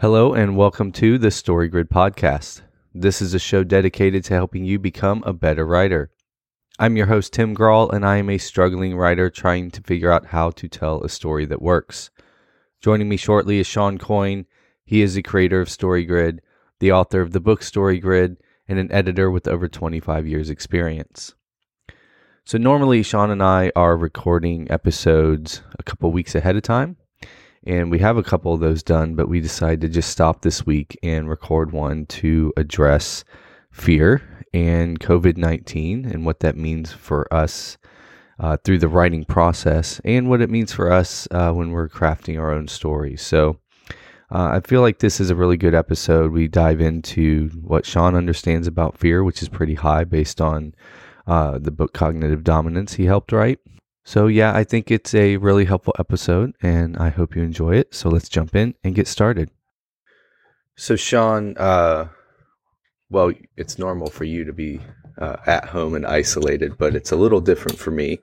Hello and welcome to the Story Grid podcast. This is a show dedicated to helping you become a better writer. I'm your host, Tim Grawl, and I am a struggling writer trying to figure out how to tell a story that works. Joining me shortly is Sean Coyne. He is the creator of Story Grid, the author of the book Story Grid, and an editor with over 25 years experience. So normally Sean and I are recording episodes a couple weeks ahead of time. And we have a couple of those done, but we decided to just stop this week and record one to address fear and COVID-19 and what that means for us through the writing process and what it means for us when we're crafting our own stories. So I feel like this is a really good episode. We dive into what Sean understands about fear, which is pretty high based on the book Cognitive Dominance he helped write. So yeah, I think it's a really helpful episode and I hope you enjoy it. So let's jump in and get started. So Sean, well, it's normal for you to be at home and isolated, but it's a little different for me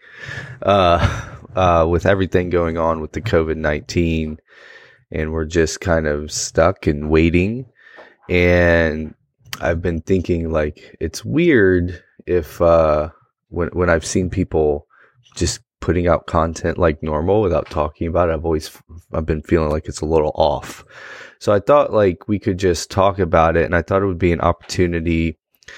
with everything going on with the COVID-19 and we're just kind of stuck and waiting. And I've been thinking like, it's weird if when I've seen people just putting out content like normal without talking about it, I've been feeling like it's a little off. So I thought like we could just talk about it, and I thought it would be an opportunity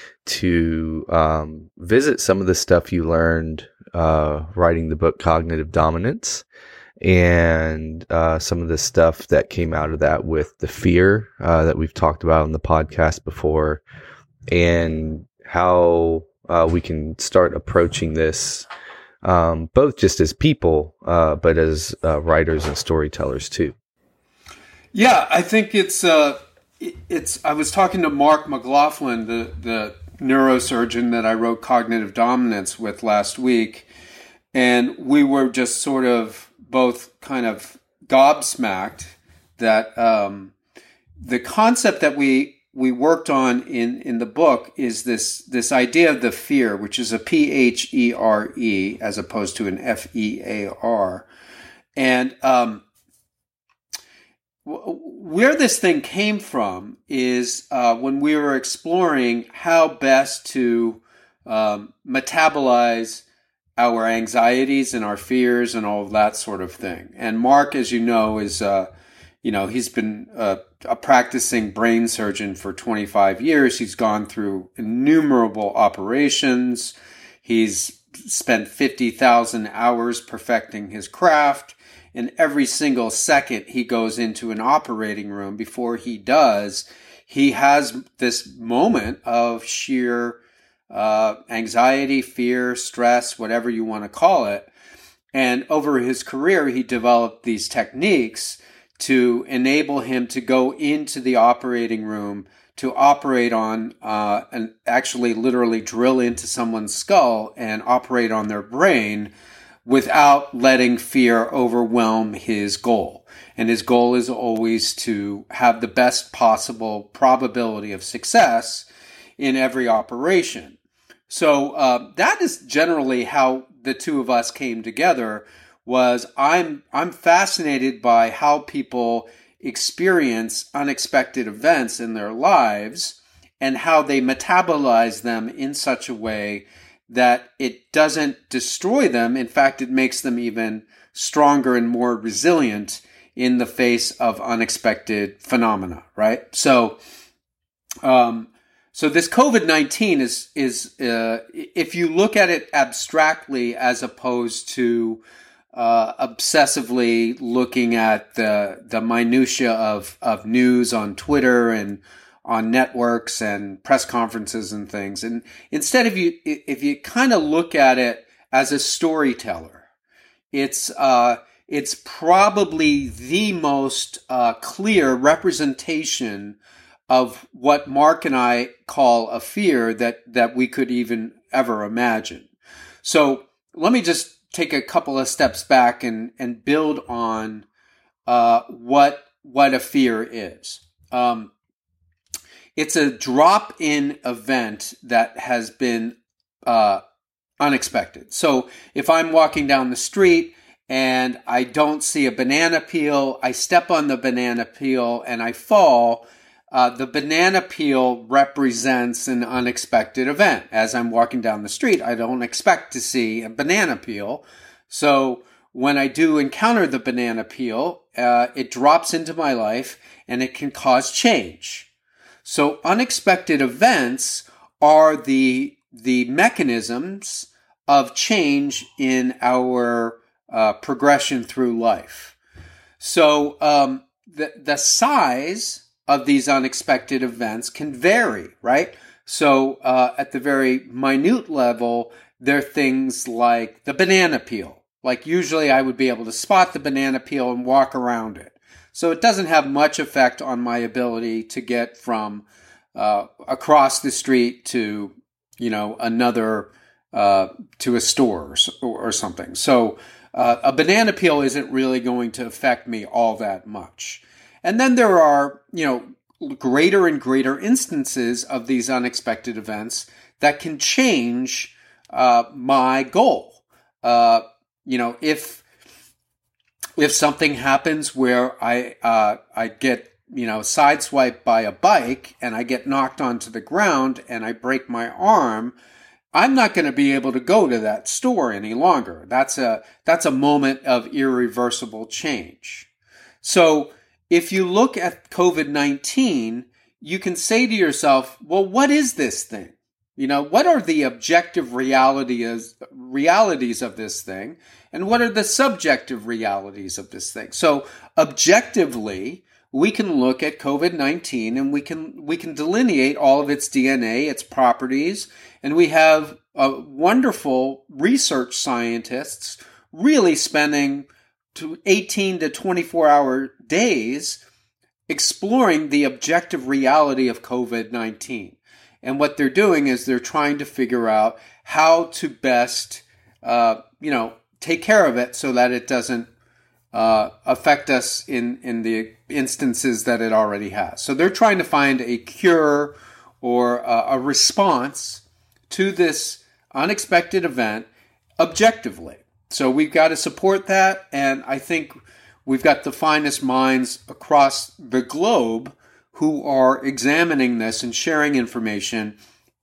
to visit some of the stuff you learned writing the book Cognitive Dominance, and some of the stuff that came out of that with the fear that we've talked about on the podcast before, and how we can start approaching this both just as people, but as writers and storytellers too. Yeah, I think it's. I was talking to Mark McLaughlin, the neurosurgeon that I wrote Cognitive Dominance with last week, and we were just sort of both kind of gobsmacked that the concept that we worked on in the book is this idea of the fear, which is a PHERE as opposed to an FEAR. And where this thing came from is when we were exploring how best to metabolize our anxieties and our fears and all of that sort of thing. And Mark, as you know, is he's been a practicing brain surgeon for 25 years. He's gone through innumerable operations. He's spent 50,000 hours perfecting his craft. And every single second he goes into an operating room, before he does, he has this moment of sheer anxiety, fear, stress, whatever you want to call it. And over his career, he developed these techniques to enable him to go into the operating room, to operate on and actually literally drill into someone's skull and operate on their brain without letting fear overwhelm his goal. And his goal is always to have the best possible probability of success in every operation. So that is generally how the two of us came together. Was I'm fascinated by how people experience unexpected events in their lives and how they metabolize them in such a way that it doesn't destroy them. In fact, it makes them even stronger and more resilient in the face of unexpected phenomena, right? So this COVID-19 is if you look at it abstractly as opposed to obsessively looking at the minutia of news on Twitter and on networks and press conferences and things. And instead, if you kind of look at it as a storyteller, it's probably the most clear representation of what Mark and I call a fear that we could even ever imagine. So let me just take a couple of steps back and build on what a fear is. It's a drop-in event that has been unexpected. So if I'm walking down the street and I don't see a banana peel. I step on the banana peel and I fall. The banana peel represents an unexpected event. As I'm walking down the street, I don't expect to see a banana peel. So when I do encounter the banana peel, it drops into my life and it can cause change. So unexpected events are the mechanisms of change in our progression through life. So the size of these unexpected events can vary, right? So at the very minute level, there are things like the banana peel. Like usually I would be able to spot the banana peel and walk around it. So it doesn't have much effect on my ability to get from across the street to, another, to a store or something. So a banana peel isn't really going to affect me all that much. And then there are, greater and greater instances of these unexpected events that can change my goal. If something happens where I get sideswiped by a bike and I get knocked onto the ground and I break my arm, I'm not going to be able to go to that store any longer. That's a moment of irreversible change. So if you look at COVID-19, you can say to yourself, well, what is this thing? What are the objective realities of this thing? And what are the subjective realities of this thing? So objectively, we can look at COVID-19 and we can delineate all of its DNA, its properties, and we have wonderful research scientists really spending 18 to 24-hour days exploring the objective reality of COVID-19. And what they're doing is they're trying to figure out how to best, take care of it so that it doesn't affect us in the instances that it already has. So they're trying to find a cure or a response to this unexpected event objectively. So we've got to support that, and I think we've got the finest minds across the globe who are examining this and sharing information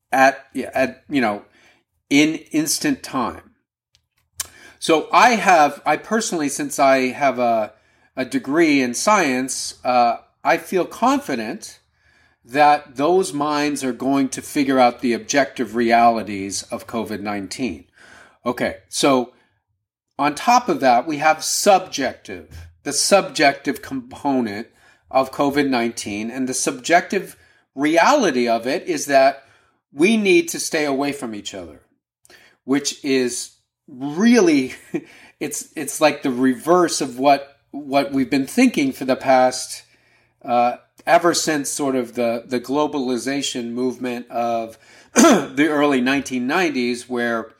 in instant time. So I personally, since I have a degree in science, I feel confident that those minds are going to figure out the objective realities of COVID-19. Okay, so on top of that, we have the subjective component of COVID-19, and the subjective reality of it is that we need to stay away from each other, which is really, it's like the reverse of what we've been thinking for the past, ever since sort of the globalization movement of the early 1990s, where,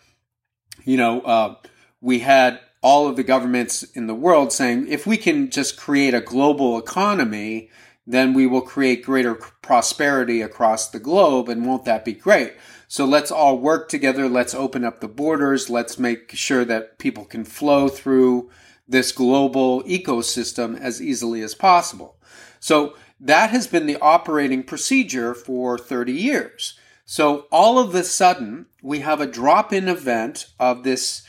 we had all of the governments in the world saying, if we can just create a global economy, then we will create greater prosperity across the globe, and won't that be great? So let's all work together. Let's open up the borders. Let's make sure that people can flow through this global ecosystem as easily as possible. So that has been the operating procedure for 30 years. So all of a sudden, we have a drop-in event of this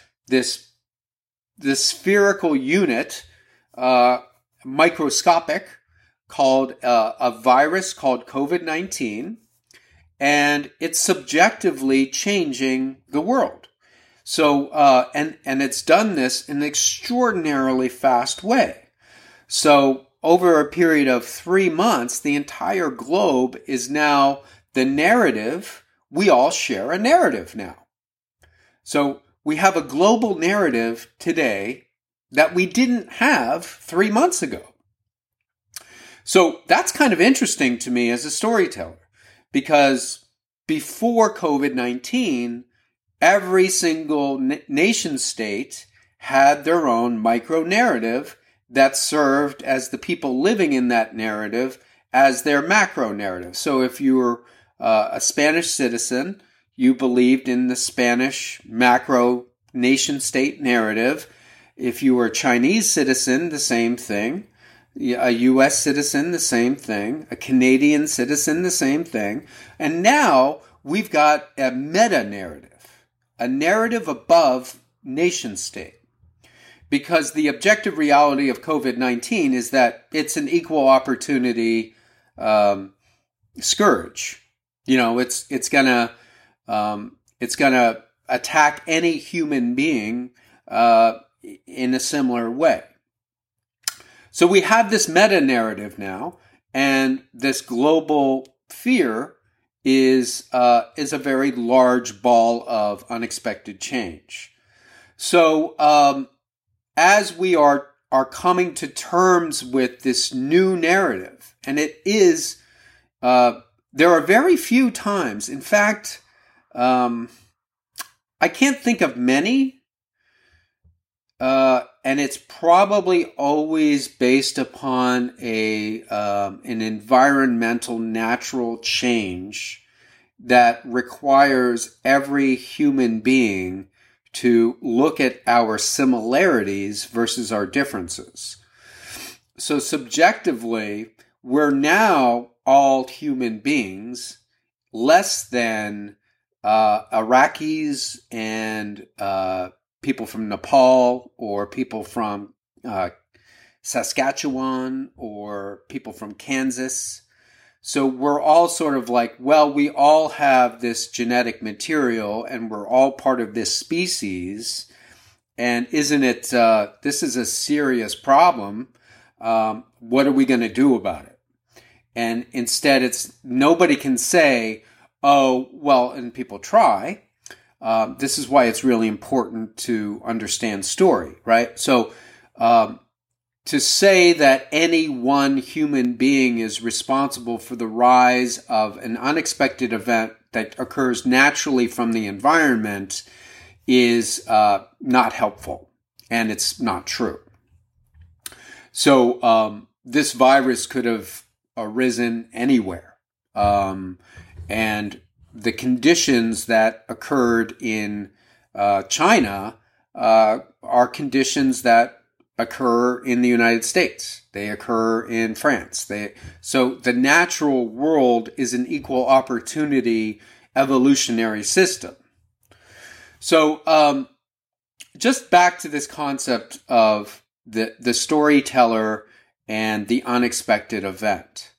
spherical unit, microscopic, called a virus called COVID-19, and it's subjectively changing the world. So, and it's done this in an extraordinarily fast way. So over a period of 3 months, the entire globe is now the narrative. We all share a narrative now. So we have a global narrative today that we didn't have 3 months ago. So that's kind of interesting to me as a storyteller, because before COVID-19, every single nation state had their own micro-narrative that served as the people living in that narrative as their macro-narrative. So if you were a Spanish citizen, you believed in the Spanish macro nation-state narrative. If you were a Chinese citizen, the same thing. A U.S. citizen, the same thing. A Canadian citizen, the same thing. And now we've got a meta-narrative, a narrative above nation state. Because the objective reality of COVID-19 is that it's an equal opportunity scourge. You know, it's gonna attack any human being in a similar way. So we have this meta narrative now, and this global fear is a very large ball of unexpected change. So as we are coming to terms with this new narrative, and it is, there are very few times, in fact, I can't think of many, and it's probably always based upon an environmental natural change that requires every human being to look at our similarities versus our differences. So subjectively, we're now all human beings, less than Iraqis and people from Nepal, or people from Saskatchewan, or people from Kansas. So we're all sort of like, well, we all have this genetic material and we're all part of this species. And isn't it, this is a serious problem. What are we going to do about it? And instead nobody can say, oh, well, and people try. This is why it's really important to understand story, right? So, to say that any one human being is responsible for the rise of an unexpected event that occurs naturally from the environment is not helpful, and it's not true. So this virus could have arisen anywhere, and the conditions that occurred in China are conditions that occur in the United States. They occur in France. So the natural world is an equal opportunity evolutionary system. So just back to this concept of the storyteller and the unexpected event.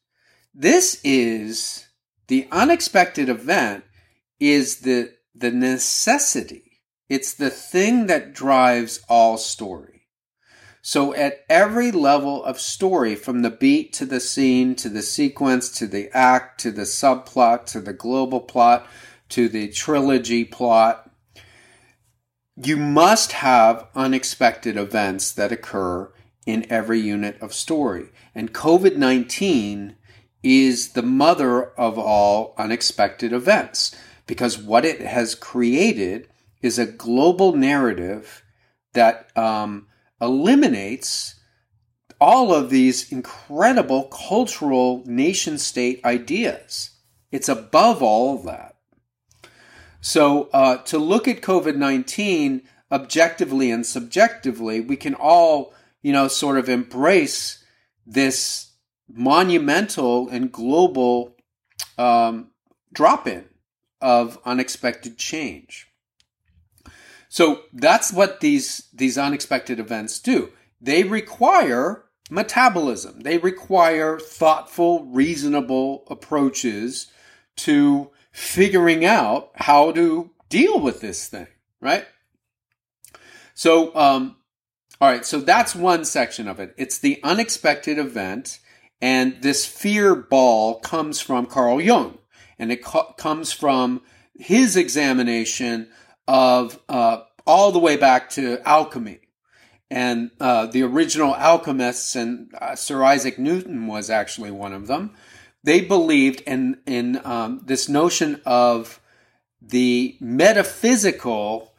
The unexpected event is the necessity. It's the thing that drives all story. So at every level of story, from the beat to the scene, to the sequence, to the act, to the subplot, to the global plot, to the trilogy plot, you must have unexpected events that occur in every unit of story. And COVID-19 is the mother of all unexpected events, because what it has created is a global narrative that eliminates all of these incredible cultural nation-state ideas. It's above all of that. So to look at COVID-19 objectively and subjectively, we can all, sort of embrace this monumental and global drop-in of unexpected change. So that's what these unexpected events do. They require metabolism. They require thoughtful, reasonable approaches to figuring out how to deal with this thing, right? So, all right, so that's one section of it. It's the unexpected event, and this fear ball comes from Carl Jung, and it comes from his examination of all the way back to alchemy. And the original alchemists, and Sir Isaac Newton was actually one of them, they believed in this notion of the metaphysical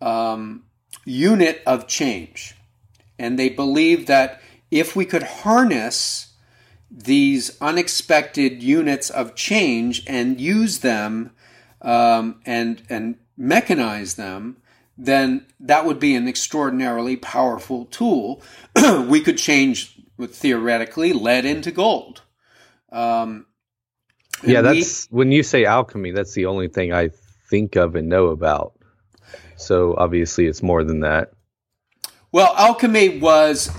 unit of change. And they believed that if we could harness these unexpected units of change and use them and mechanize them, then that would be an extraordinarily powerful tool. We could change, theoretically, lead into gold. When you say alchemy, that's the only thing I think of and know about. So obviously it's more than that. Well, alchemy was,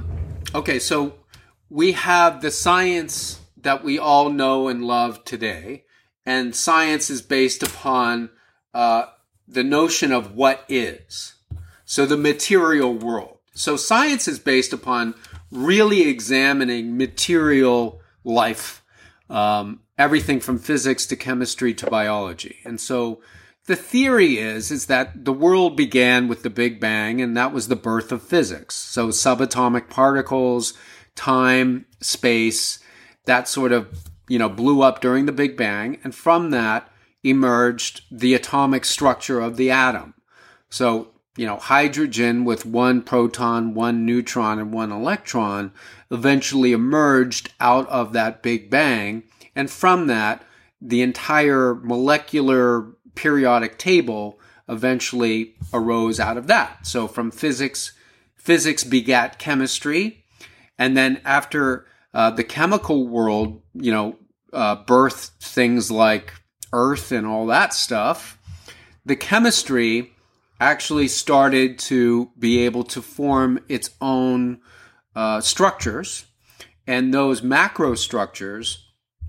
so we have the science that we all know and love today, and science is based upon the notion of what is. So the material world. So science is based upon really examining material life, everything from physics to chemistry to biology. And so the theory is that the world began with the Big Bang, and that was the birth of physics. So subatomic particles, time, space, that sort of, blew up during the Big Bang. And from that emerged the atomic structure of the atom. So, hydrogen with one proton, one neutron, and one electron eventually emerged out of that Big Bang. And from that, the entire molecular periodic table eventually arose out of that. So from physics begat chemistry. And then after the chemical world, birthed things like Earth and all that stuff, the chemistry actually started to be able to form its own structures. And those macro structures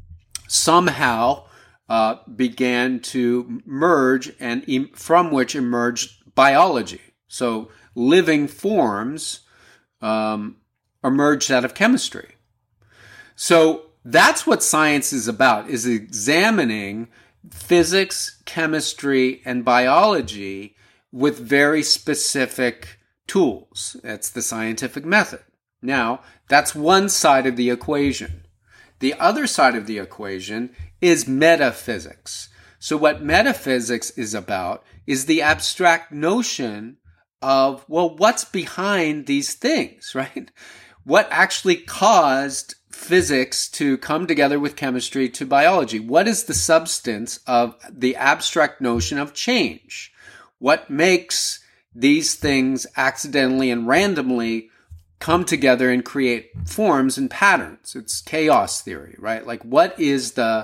somehow began to merge, and from which emerged biology. So living forms emerged out of chemistry. So that's what science is about, is examining physics, chemistry, and biology with very specific tools. That's the scientific method. Now, that's one side of the equation. The other side of the equation is metaphysics. So what metaphysics is about is the abstract notion of, what's behind these things, right? What actually caused physics to come together with chemistry to biology? What is the substance of the abstract notion of change? What makes these things accidentally and randomly come together and create forms and patterns? It's chaos theory, right? Like what is the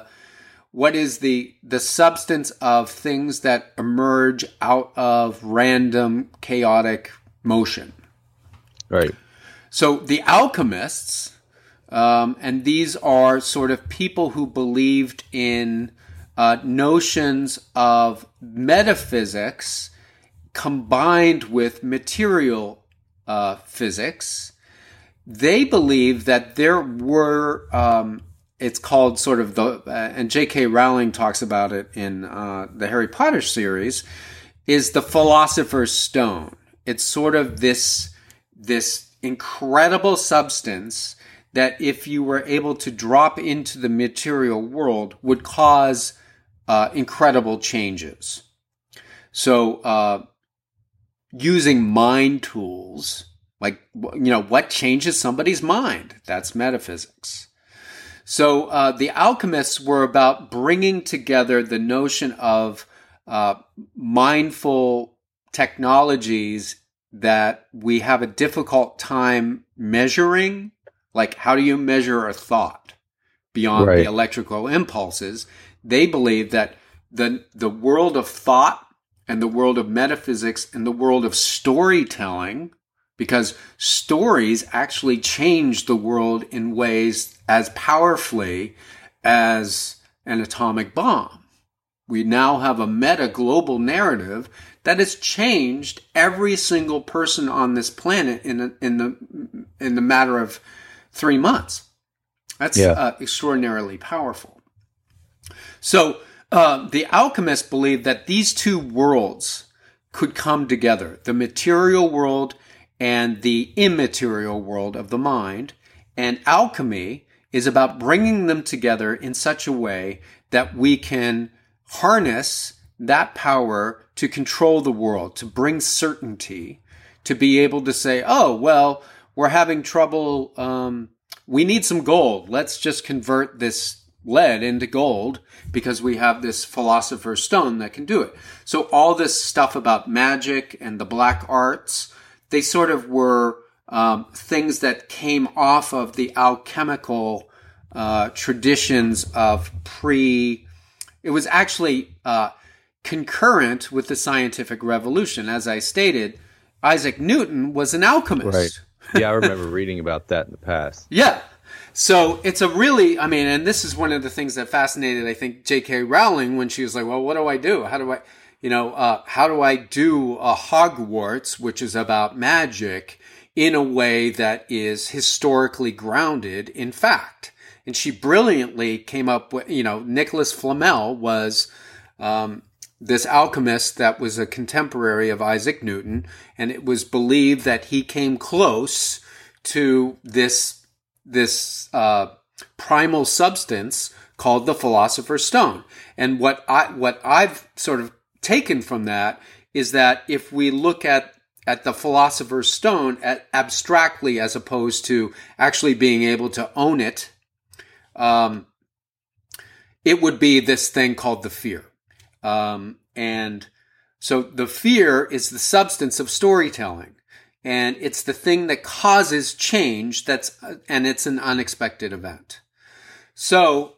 substance of things that emerge out of random chaotic motion? Right. So the alchemists, and these are sort of people who believed in notions of metaphysics combined with material physics. They believe that there were, it's called sort of and J.K. Rowling talks about it in the Harry Potter series, is the Philosopher's Stone. It's sort of this incredible substance that if you were able to drop into the material world would cause incredible changes. So using mind tools, like, what changes somebody's mind? That's metaphysics. So the alchemists were about bringing together the notion of mindful technologies that we have a difficult time measuring. Like, how do you measure a thought beyond the electrical impulses? They believe that the world of thought and the world of metaphysics and the world of storytelling, because stories actually change the world in ways as powerfully as an atomic bomb. We now have a meta-global narrative that has changed every single person on this planet in the matter of 3 months. That's extraordinarily powerful. So the alchemists believed that these two worlds could come together, the material world and the immaterial world of the mind. And alchemy is about bringing them together in such a way that we can harness that power to control the world, to bring certainty, to be able to say, we're having trouble. We need some gold. Let's just convert this lead into gold because we have this philosopher's stone that can do it. So all this stuff about magic and the black arts, they sort of were things that came off of the alchemical traditions of it was actually concurrent with the scientific revolution. As I stated, Isaac Newton was an alchemist. Right. Yeah, I remember reading about that in the past. Yeah. So it's a really, and this is one of the things that fascinated, I think, J.K. Rowling when she was like, well, what do I do? How do I do a Hogwarts, which is about magic, in a way that is historically grounded in fact? And she brilliantly came up with, Nicholas Flamel was this alchemist that was a contemporary of Isaac Newton, and it was believed that he came close to this primal substance called the Philosopher's Stone. And what I've sort of taken from that is that if we look at the Philosopher's Stone abstractly as opposed to actually being able to own it, it would be this thing called the fear. And so the fear is the substance of storytelling. And it's the thing that causes change and it's an unexpected event. So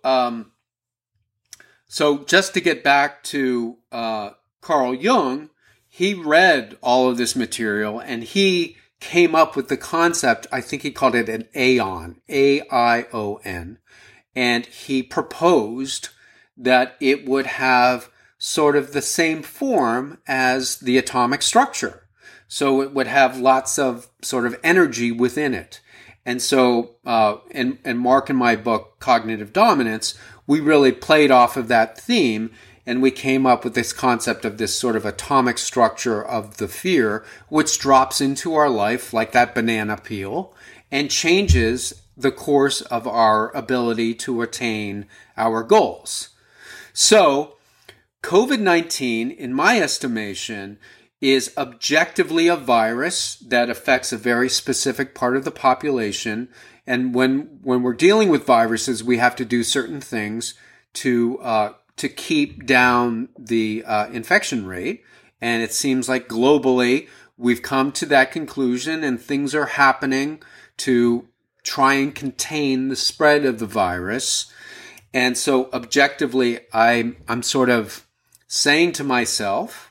just to get back to Carl Jung, he read all of this material and he came up with the concept, I think he called it an aeon, A-I-O-N. And he proposed that it would have sort of the same form as the atomic structure. So it would have lots of sort of energy within it. And so, in Mark and my book, Cognitive Dominance, we really played off of that theme and we came up with this concept of this sort of atomic structure of the fear, which drops into our life like that banana peel and changes the course of our ability to attain our goals. So, COVID-19, in my estimation, is objectively a virus that affects a very specific part of the population. And when we're dealing with viruses, we have to do certain things to keep down the infection rate. And it seems like globally, we've come to that conclusion and things are happening to try and contain the spread of the virus. And so objectively, I'm sort of saying to myself,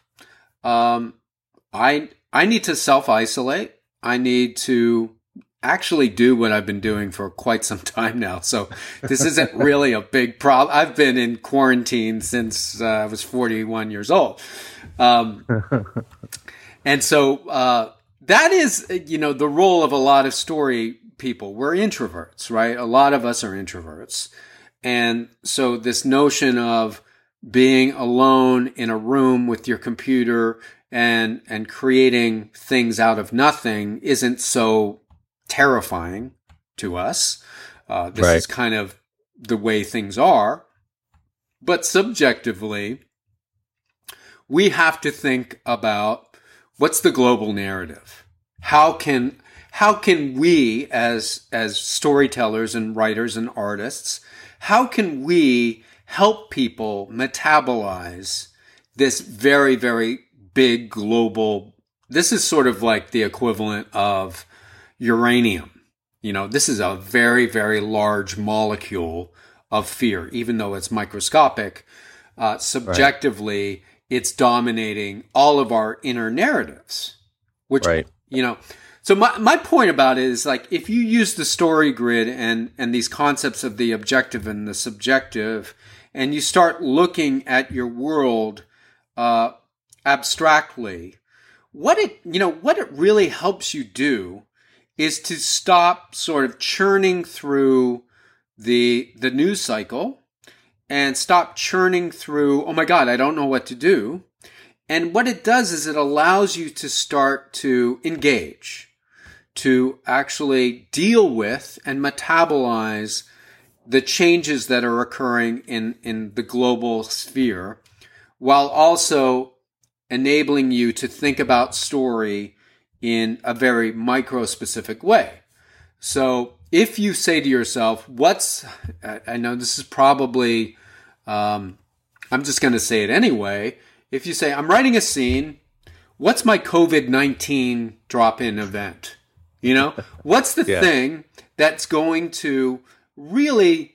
I need to self-isolate. I need to actually do what I've been doing for quite some time now. So this isn't really a big problem. I've been in quarantine since I was 41 years old. And so that is, the role of a lot of story people. We're introverts, right? A lot of us are introverts. And so this notion of being alone in a room with your computer and creating things out of nothing isn't so terrifying to us. This Right. is kind of the way things are. But subjectively, we have to think about what's the global narrative? How can we as storytellers and writers and artists, how can we help people metabolize this very, very big global, this is sort of like the equivalent of uranium. This is a very, very large molecule of fear, even though it's microscopic. Subjectively, it's dominating all of our inner narratives, which, Right. So my point about it is like, if you use the story grid and these concepts of the objective and the subjective, and you start looking at your world, abstractly, what it really helps you do is to stop sort of churning through the news cycle and stop churning through, oh my God, I don't know what to do. And what it does is it allows you to start to engage, to actually deal with and metabolize the changes that are occurring in the global sphere, while also enabling you to think about story in a very micro-specific way. So if you say to yourself, I know this is probably, I'm just going to say it anyway. If you say, I'm writing a scene, what's my COVID-19 drop-in event? You know, what's the thing that's going to really,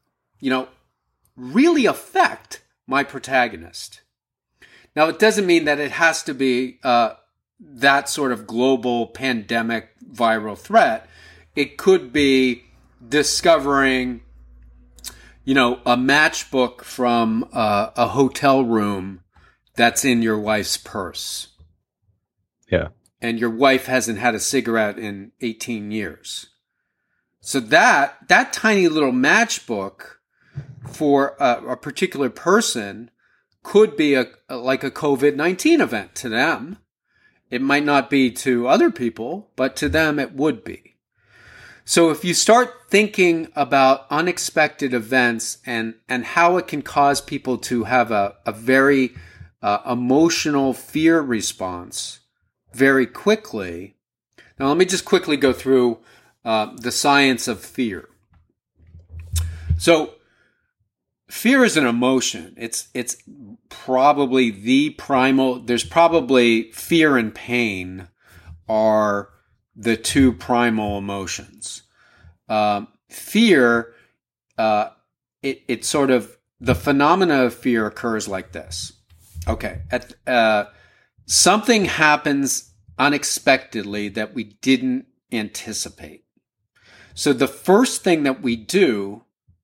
really affect my protagonist? Now, it doesn't mean that it has to be that sort of global pandemic viral threat. It could be discovering, a matchbook from a hotel room that's in your wife's purse. Yeah. And your wife hasn't had a cigarette in 18 years. So that tiny little matchbook for a particular person could be like a COVID-19 event to them. It might not be to other people, but to them it would be. So if you start thinking about unexpected events and how it can cause people to have a very emotional fear response very quickly. Now, let me just quickly go through the science of fear. So, fear is an emotion. It's probably the primal. There's probably fear and pain are the two primal emotions. Fear, it's sort of the phenomena of fear occurs like this. Okay, something happens unexpectedly that we didn't anticipate. So the first thing that we do,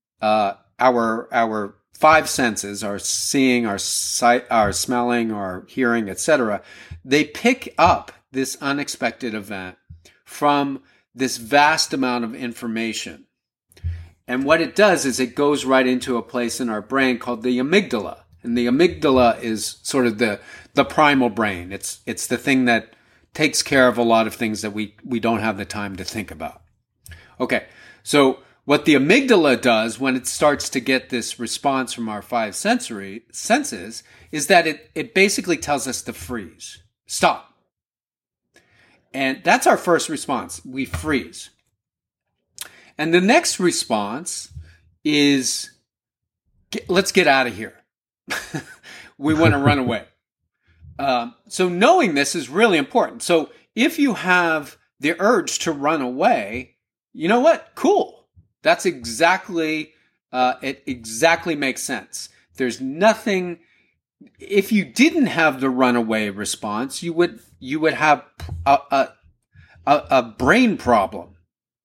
our five senses, our seeing, our sight, our smelling, our hearing, etc., they pick up this unexpected event from this vast amount of information. And what it does is it goes right into a place in our brain called the amygdala. And the amygdala is sort of the primal brain. It's the thing that takes care of a lot of things that we don't have the time to think about. Okay, so what the amygdala does when it starts to get this response from our five senses is that it basically tells us to freeze. Stop. And that's our first response. We freeze. And the next response is, let's get out of here. We want to run away. So knowing this is really important. So if you have the urge to run away, you know what? Cool. That's exactly, it exactly makes sense. There's nothing, if you didn't have the runaway response, you would have a brain problem.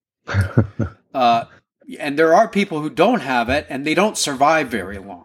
And there are people who don't have it and they don't survive very long.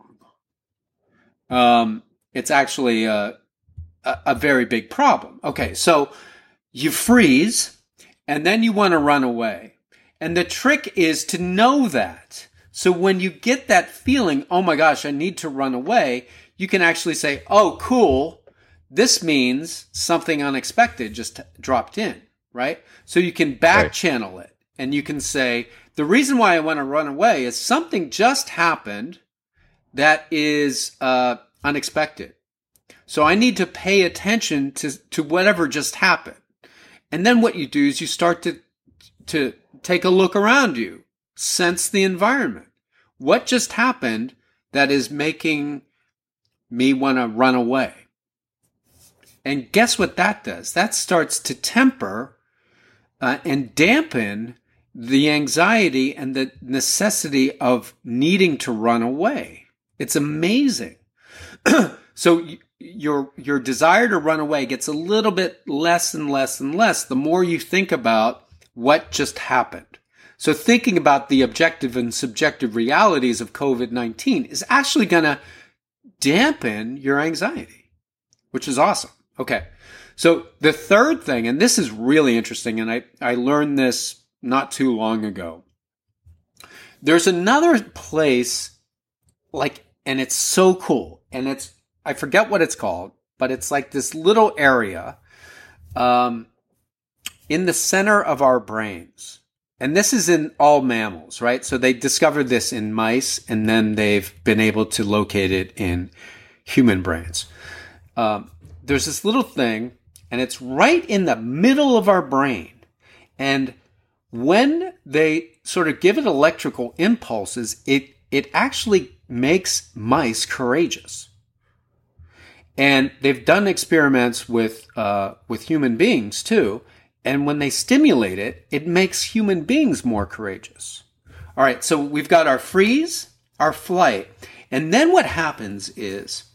It's actually a very big problem. Okay, so you freeze and then you want to run away. And the trick is to know that. So when you get that feeling, oh my gosh, I need to run away, you can actually say, oh, cool. This means something unexpected just dropped in, right? So you can back channel it and you can say, the reason why I want to run away is something just happened that is unexpected. So I need to pay attention to whatever just happened. And then what you do is you start to take a look around you, sense the environment. What just happened that is making me want to run away? And guess what that does? That starts to temper and dampen the anxiety and the necessity of needing to run away. It's amazing. So your desire to run away gets a little bit less and less and less the more you think about what just happened. So thinking about the objective and subjective realities of COVID-19 is actually going to dampen your anxiety, which is awesome. Okay. So the third thing, and this is really interesting, and I learned this not too long ago. There's another place, and it's so cool, and I forget what it's called, but it's like this little area in the center of our brains. And this is in all mammals, right? So they discovered this in mice, and then they've been able to locate it in human brains. There's this little thing, and it's right in the middle of our brain. And when they sort of give it electrical impulses, it actually makes mice courageous. And they've done experiments with human beings too. And when they stimulate it, it makes human beings more courageous. All right, so we've got our freeze, our flight. And then what happens is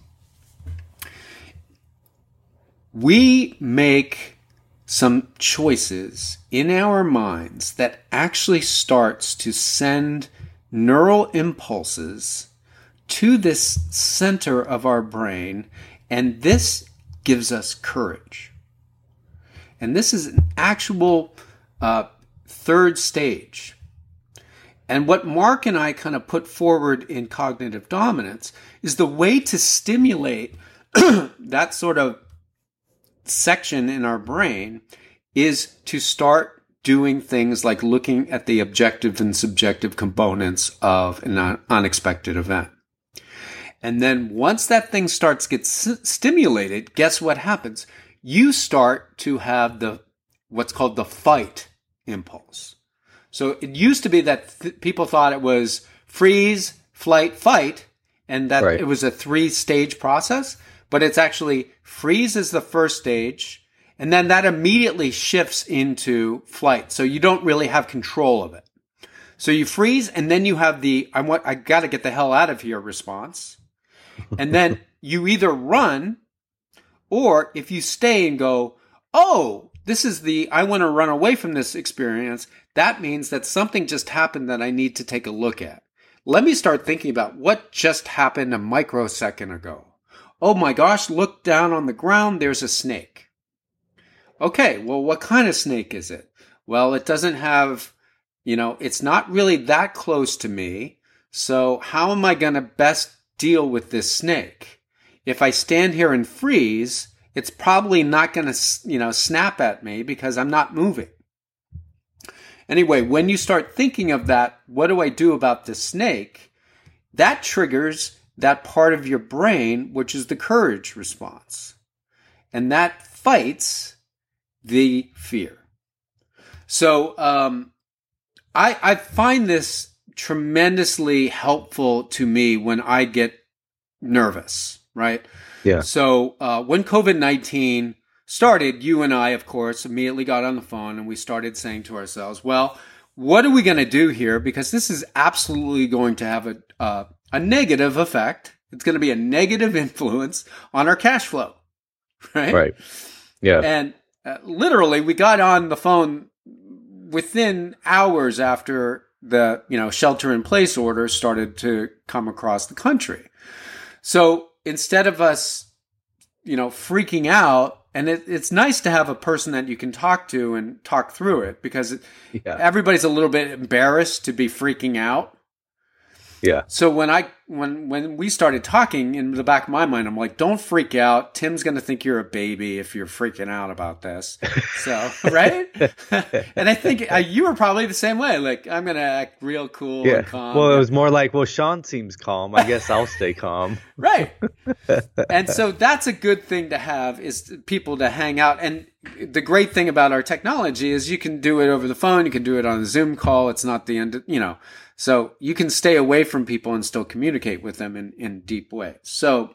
we make some choices in our minds that actually starts to send neural impulses to this center of our brain, and this gives us courage. And this is an actual third stage. And what Mark and I kind of put forward in Cognitive Dominance is the way to stimulate that sort of section in our brain is to start doing things like looking at the objective and subjective components of an unexpected event. And then once that thing starts to get stimulated, guess what happens? You start to have what's called the fight impulse. So it used to be that people thought it was freeze, flight, fight, and that It was a 3-stage process, but it's actually freeze is the first stage, and then that immediately shifts into flight. So you don't really have control of it. So you freeze, and then you have I got to get the hell out of here response. And then you either run, or if you stay and go, oh, this is I want to run away from this experience, that means that something just happened that I need to take a look at. Let me start thinking about what just happened a microsecond ago. Oh my gosh, look down on the ground, there's a snake. Okay, well, what kind of snake is it? Well, it doesn't have, it's not really that close to me. So how am I going to best deal with this snake? If I stand here and freeze, it's probably not going to, snap at me because I'm not moving. Anyway, when you start thinking of that, what do I do about this snake? That triggers that part of your brain, which is the courage response. And that fights the fear. So I find this tremendously helpful to me when I get nervous, right? Yeah. So when COVID-19 started, you and I, of course, immediately got on the phone and we started saying to ourselves, well, what are we going to do here? Because this is absolutely going to have a negative effect. It's going to be a negative influence on our cash flow, right? Right. Yeah. And literally, we got on the phone within hours after the shelter-in-place orders started to come across the country. So instead of us, freaking out, and it's nice to have a person that you can talk to and talk through it, because everybody's a little bit embarrassed to be freaking out. Yeah. So when we started talking, in the back of my mind, I'm like, don't freak out. Tim's going to think you're a baby if you're freaking out about this. So, right? And I think you were probably the same way. Like, I'm going to act real cool and calm. Well, it was more like, well, Sean seems calm. I guess I'll stay calm. Right. And so that's a good thing to have, is people to hang out. And the great thing about our technology is you can do it over the phone. You can do it on a Zoom call. It's not the end, So you can stay away from people and still communicate with them in deep ways. So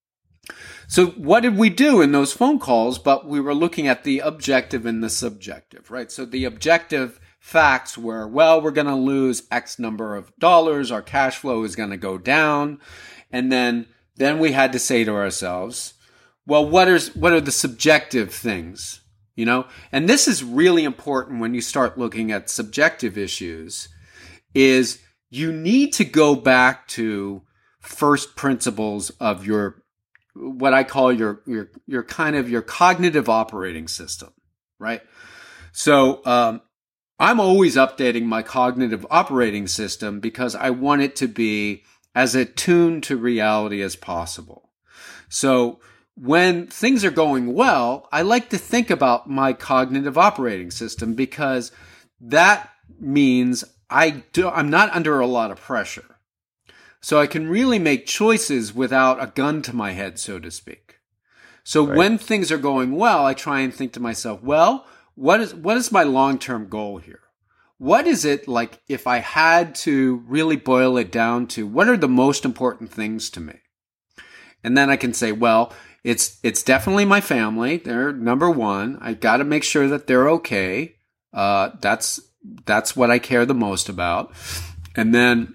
what did we do in those phone calls? But we were looking at the objective and the subjective, right? So the objective facts were, well, we're going to lose X number of dollars. Our cash flow is going to go down. And then we had to say to ourselves, well, what are the subjective things, And this is really important when you start looking at subjective issues, is you need to go back to first principles of what I call your kind of your cognitive operating system, right? So, I'm always updating my cognitive operating system because I want it to be as attuned to reality as possible. So when things are going well, I like to think about my cognitive operating system, because that means I'm not under a lot of pressure. So I can really make choices without a gun to my head, so to speak. So when things are going well, I try and think to myself, well, what is my long-term goal here? what is it like if I had to really boil it down to what are the most important things to me? And then I can say, well, it's definitely my family. They're number one. I got to make sure that they're okay. That's what I care the most about. And then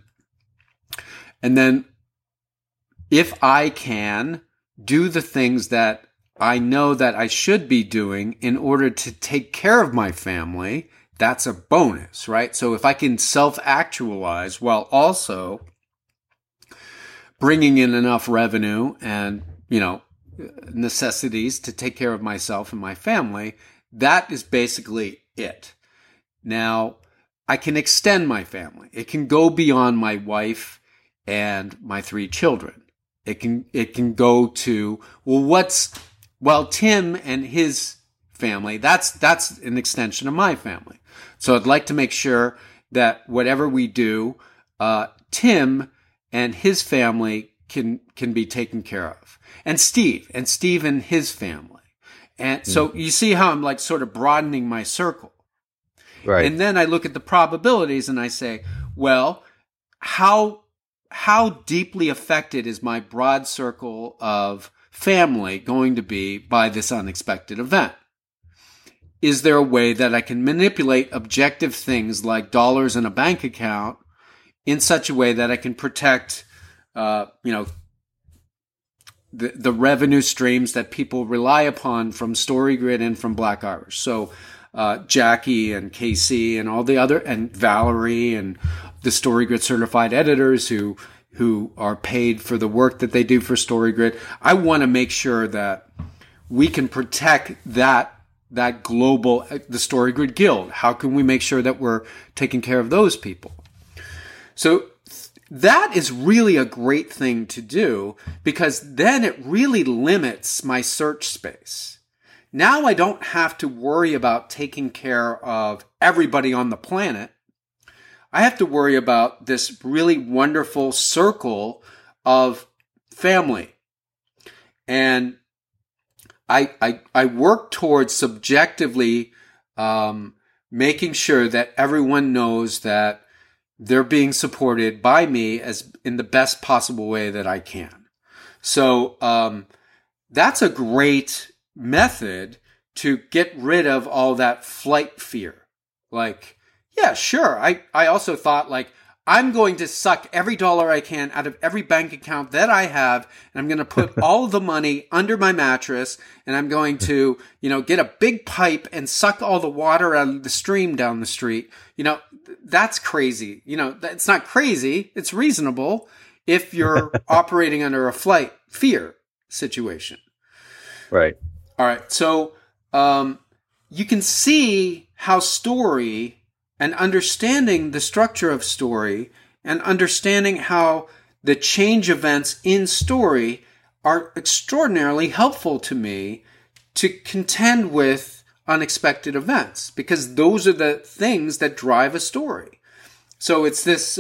if I can do the things that I know that I should be doing in order to take care of my family, that's a bonus, right? So if I can self-actualize while also bringing in enough revenue and, necessities to take care of myself and my family, that is basically it. Now, I can extend my family. It can go beyond my wife and my 3 children. It can go to, Tim and his family, that's an extension of my family. So I'd like to make sure that whatever we do, Tim and his family can be taken care of. And Steve and his family. And so you see how I'm like sort of broadening my circle. Right. And then I look at the probabilities and I say, well, how deeply affected is my broad circle of family going to be by this unexpected event? Is there a way that I can manipulate objective things like dollars in a bank account in such a way that I can protect, the revenue streams that people rely upon from StoryGrid and from Black Irish? So Jackie and Casey and all the other, and Valerie and the StoryGrid certified editors who are paid for the work that they do for StoryGrid. I want to make sure that we can protect that global, the StoryGrid Guild. How can we make sure that we're taking care of those people? So that is really a great thing to do, because then it really limits my search space. Now I don't have to worry about taking care of everybody on the planet. I have to worry about this really wonderful circle of family. And I work towards subjectively making sure that everyone knows that they're being supported by me as in the best possible way that I can. So that's a great method to get rid of all that flight fear. Like, yeah, sure. I also thought, like, I'm going to suck every dollar I can out of every bank account that I have, and I'm going to put all the money under my mattress, and I'm going to, get a big pipe and suck all the water out of the stream down the street. That's crazy. It's not crazy. It's reasonable if you're operating under a flight fear situation. Right. All right. So, you can see how story and understanding the structure of story and understanding how the change events in story are extraordinarily helpful to me to contend with unexpected events, because those are the things that drive a story. So it's this,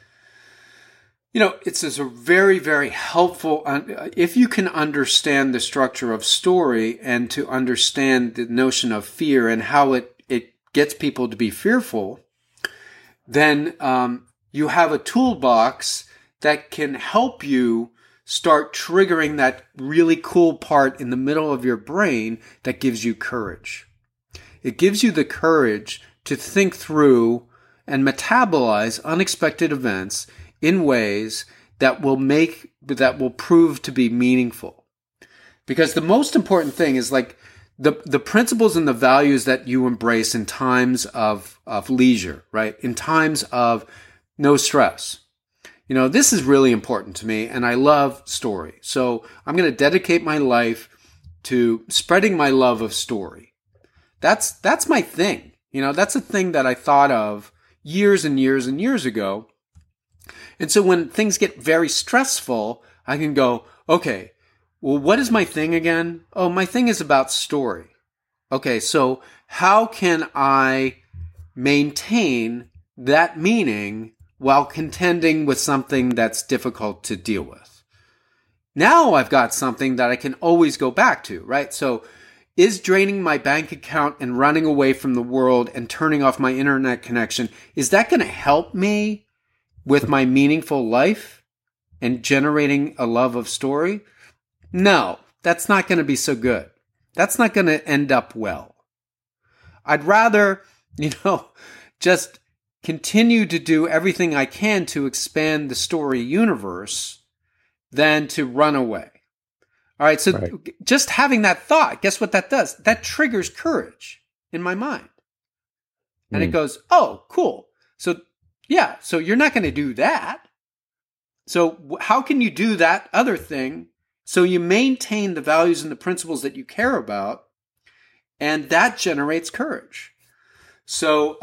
it's this a very, very helpful, if you can understand the structure of story and to understand the notion of fear and how it gets people to be fearful, then you have a toolbox that can help you start triggering that really cool part in the middle of your brain that gives you courage. It gives you the courage to think through and metabolize unexpected events in ways that will prove to be meaningful. Because the most important thing is like the principles and the values that you embrace in times of leisure, right? In times of no stress. This is really important to me, and I love story. So I'm going to dedicate my life to spreading my love of story. That's my thing. That's a thing that I thought of years and years and years ago. And so when things get very stressful, I can go, okay, well, what is my thing again? Oh, my thing is about story. Okay, so how can I maintain that meaning while contending with something that's difficult to deal with? Now I've got something that I can always go back to, right? So is draining my bank account and running away from the world and turning off my internet connection, is that going to help me with my meaningful life and generating a love of story? No, that's not going to be so good. That's not going to end up well. I'd rather, just continue to do everything I can to expand the story universe than to run away. All right, so just having that thought, guess what that does? That triggers courage in my mind. And it goes, oh, cool. So, yeah, so you're not going to do that. So how can you do that other thing so you maintain the values and the principles that you care about, and that generates courage? So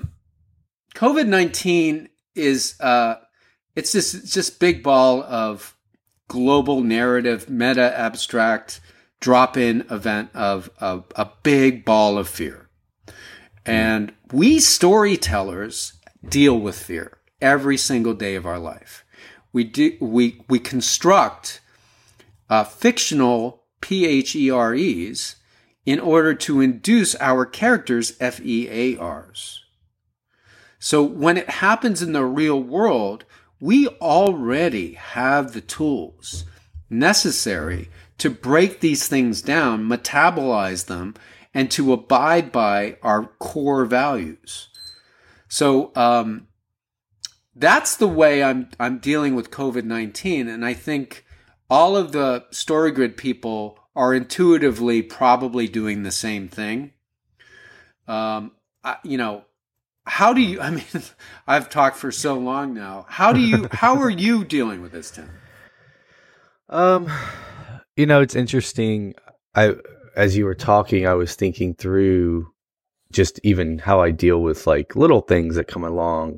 COVID-19 is it's this big ball of global narrative, meta abstract drop-in event of a big ball of fear. And we storytellers deal with fear every single day of our life. We construct fictional PHEREs in order to induce our characters FEARs. So when it happens in the real world, we already have the tools necessary to break these things down, metabolize them, and to abide by our core values. So that's the way I'm dealing with COVID-19, and I think all of the StoryGrid people are intuitively probably doing the same thing. How do you, I've talked for so long now. How are you dealing with this, Tim? It's interesting. As you were talking, I was thinking through just even how I deal with like little things that come along.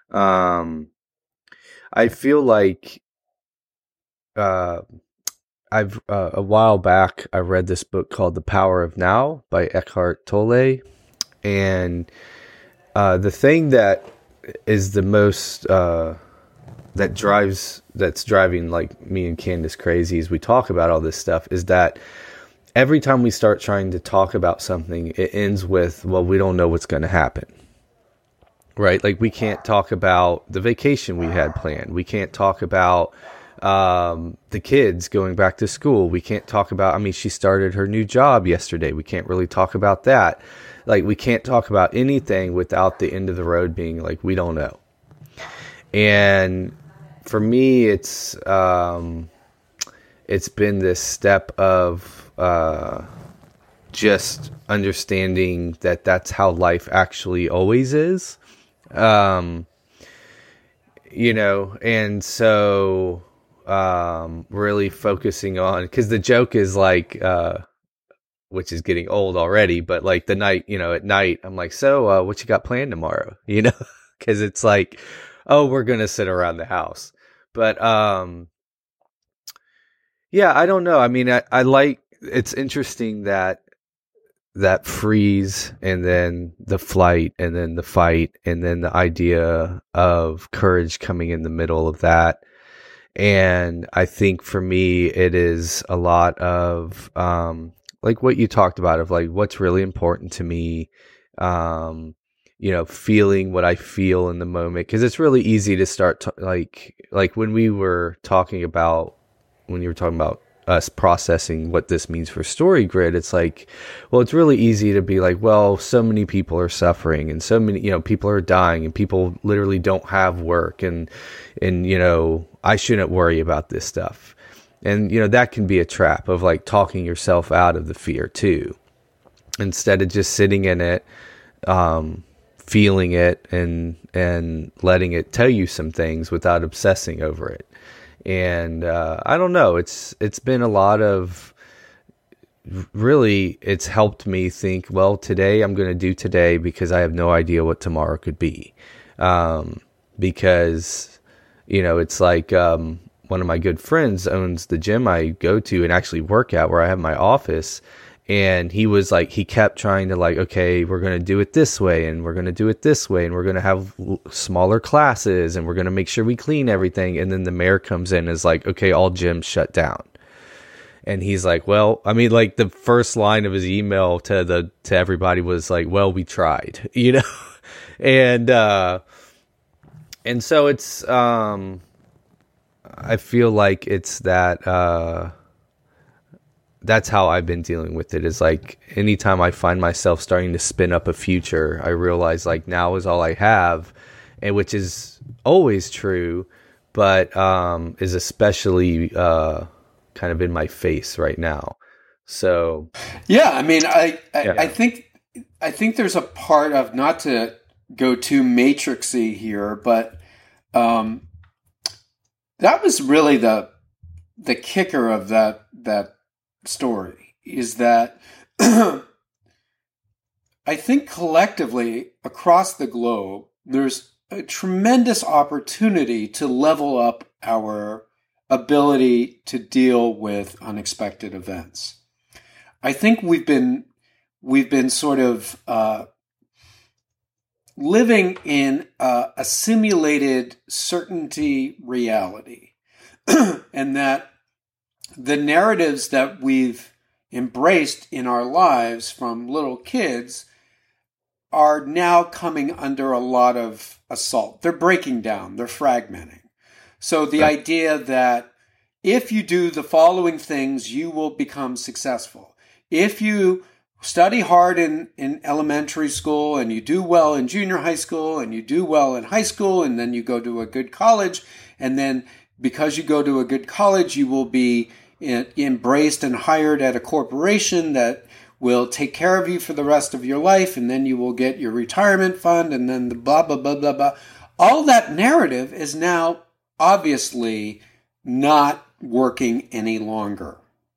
I feel like, a while back, I read this book called The Power of Now by Eckhart Tolle. And the thing that is the most that's driving like me and Candace crazy as we talk about all this stuff is that every time we start trying to talk about something, it ends with, well, we don't know what's going to happen. Right? Like we can't talk about the vacation we had planned. We can't talk about the kids going back to school. We can't talk about, she started her new job yesterday. We can't really talk about that. Like we can't talk about anything without the end of the road being like, we don't know. And for me, it's been this step of just understanding that that's how life actually always is. And so really focusing on, because the joke is like, which is getting old already, but like the night, at night, I'm like, so what you got planned tomorrow? Because it's like, oh, we're going to sit around the house. But yeah, I don't know. I like, it's interesting that freeze and then the flight and then the fight and then the idea of courage coming in the middle of that. And I think for me, it is a lot of like what you talked about of like what's really important to me, feeling what I feel in the moment. Because it's really easy to start like when you were talking about us processing what this means for StoryGrid, it's like, well, it's really easy to be like, well, so many people are suffering and so many, people are dying and people literally don't have work and I shouldn't worry about this stuff. And, that can be a trap of like talking yourself out of the fear too, instead of just sitting in it, feeling it and letting it tell you some things without obsessing over it. And I don't know, it's been a lot of, really, it's helped me think, well, today I'm going to do today because I have no idea what tomorrow could be. Because, it's like one of my good friends owns the gym I go to and actually work at where I have my office. And he was like, he kept trying to like, okay, we're going to do it this way and we're going to do it this way and we're going to have smaller classes and we're going to make sure we clean everything. And then the mayor comes in and is like, okay, all gyms shut down. And he's like, well, I mean, like the first line of his email to everybody was like, well, we tried, you know? And so it's, I feel like it's that, that's how I've been dealing with it, is like anytime I find myself starting to spin up a future, I realize like now is all I have, and which is always true, but is especially kind of in my face right now. So yeah, I mean, I think there's a part of, not to go too matrixy here, but that was really the kicker of that story, is that I think collectively across the globe, there's a tremendous opportunity to level up our ability to deal with unexpected events. I think we've been sort of living in a simulated certainty reality, and that the narratives that we've embraced in our lives from little kids are now coming under a lot of assault. They're breaking down, they're fragmenting. So the idea that if you do the following things, you will become successful. If you study hard in elementary school, and you do well in junior high school, and you do well in high school, and then you go to a good college, and then because you go to a good college, you will be embraced and hired at a corporation that will take care of you for the rest of your life, and then you will get your retirement fund, and then the blah, blah, blah, blah, blah. All that narrative is now obviously not working any longer.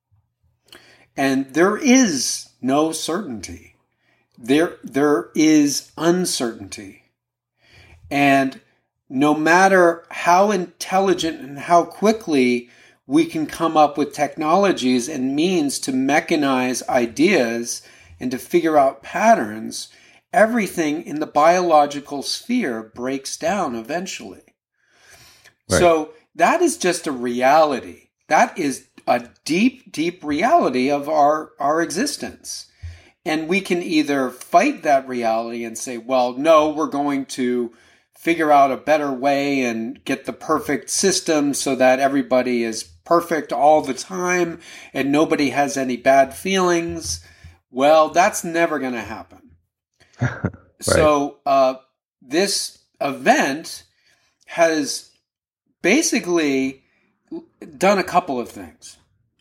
And there is no certainty. There is uncertainty. And no matter how intelligent and how quickly we can come up with technologies and means to mechanize ideas and to figure out patterns, everything in the biological sphere breaks down eventually. Right. So that is just a reality. That is a deep, deep reality of our existence. And we can either fight that reality and say, well, no, we're going to figure out a better way and get the perfect system so that everybody is perfect all the time and nobody has any bad feelings. Well, that's never going to happen. Right. So this event has basically done a couple of things.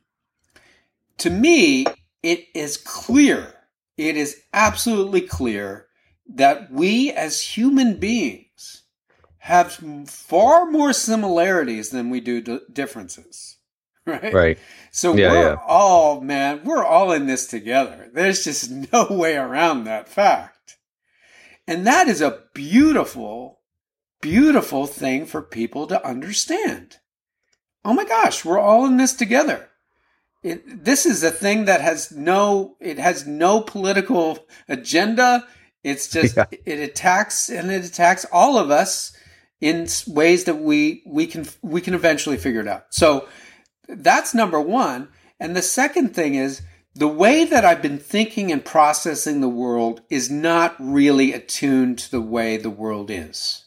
To me, it is clear, it is absolutely clear that we as human beings have far more similarities than we do differences, right? Right. So we're all in this together. There's just no way around that fact. And that is a beautiful, beautiful thing for people to understand. Oh my gosh, we're all in this together. This is a thing that has no political agenda. It's just, it attacks all of us in ways that we can eventually figure it out. So that's number one. And the second thing is, the way that I've been thinking and processing the world is not really attuned to the way the world is.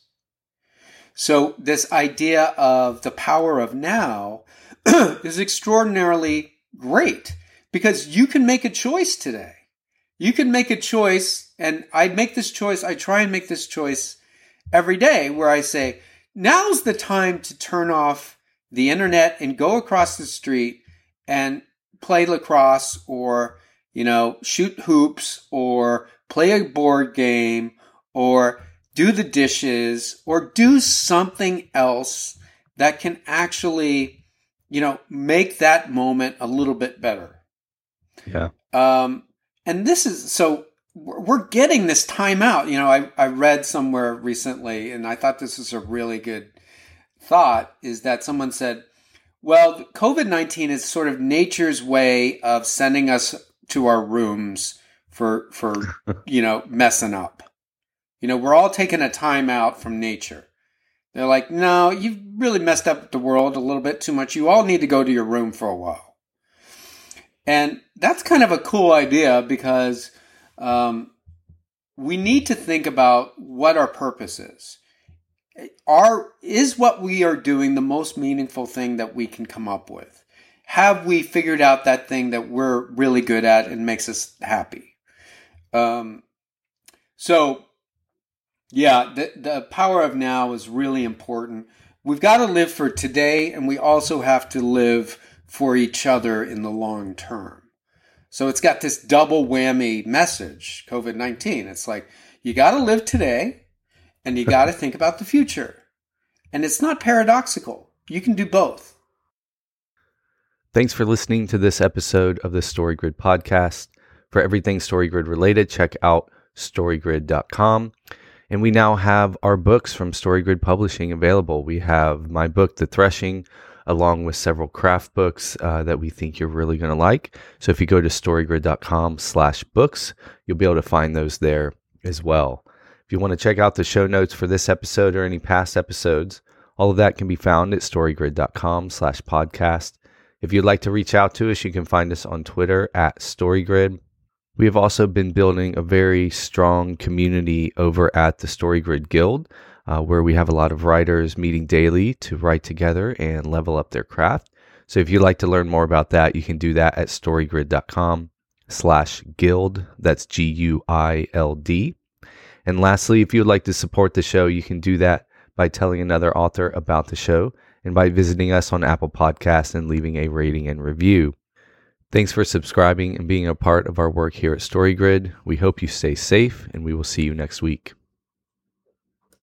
So this idea of the power of now is extraordinarily great, because you can make a choice today. You can make a choice, and I try and make this choice every day, where I say, now's the time to turn off the internet and go across the street and play lacrosse, or, shoot hoops, or play a board game, or do the dishes, or do something else that can actually, make that moment a little bit better. Yeah. And this is, so we're getting this time out. I read somewhere recently, and I thought this was a really good thought, is that someone said, well, COVID-19 is sort of nature's way of sending us to our rooms for messing up. We're all taking a time out from nature. They're like, no, you've really messed up the world a little bit too much. You all need to go to your room for a while. And that's kind of a cool idea because we need to think about what our purpose is. Is what we are doing the most meaningful thing that we can come up with? Have we figured out that thing that we're really good at and makes us happy? So, yeah, the power of now is really important. We've got to live for today, and we also have to live for each other in the long term. So it's got this double whammy message, COVID-19. It's like, you got to live today, and you got to think about the future. And it's not paradoxical. You can do both. Thanks for listening to this episode of the StoryGrid podcast. For everything StoryGrid related, check out storygrid.com. And we now have our books from StoryGrid Publishing available. We have my book, The Threshing, along with several craft books that we think you're really going to like. So if you go to storygrid.com/books, you'll be able to find those there as well. If you want to check out the show notes for this episode or any past episodes, all of that can be found at storygrid.com/podcast. If you'd like to reach out to us, you can find us on Twitter at StoryGrid. We have also been building a very strong community over at the StoryGrid Guild, where we have a lot of writers meeting daily to write together and level up their craft. So if you'd like to learn more about that, you can do that at storygrid.com/guild. That's GUILD. And lastly, if you'd like to support the show, you can do that by telling another author about the show and by visiting us on Apple Podcasts and leaving a rating and review. Thanks for subscribing and being a part of our work here at StoryGrid. We hope you stay safe, and we will see you next week.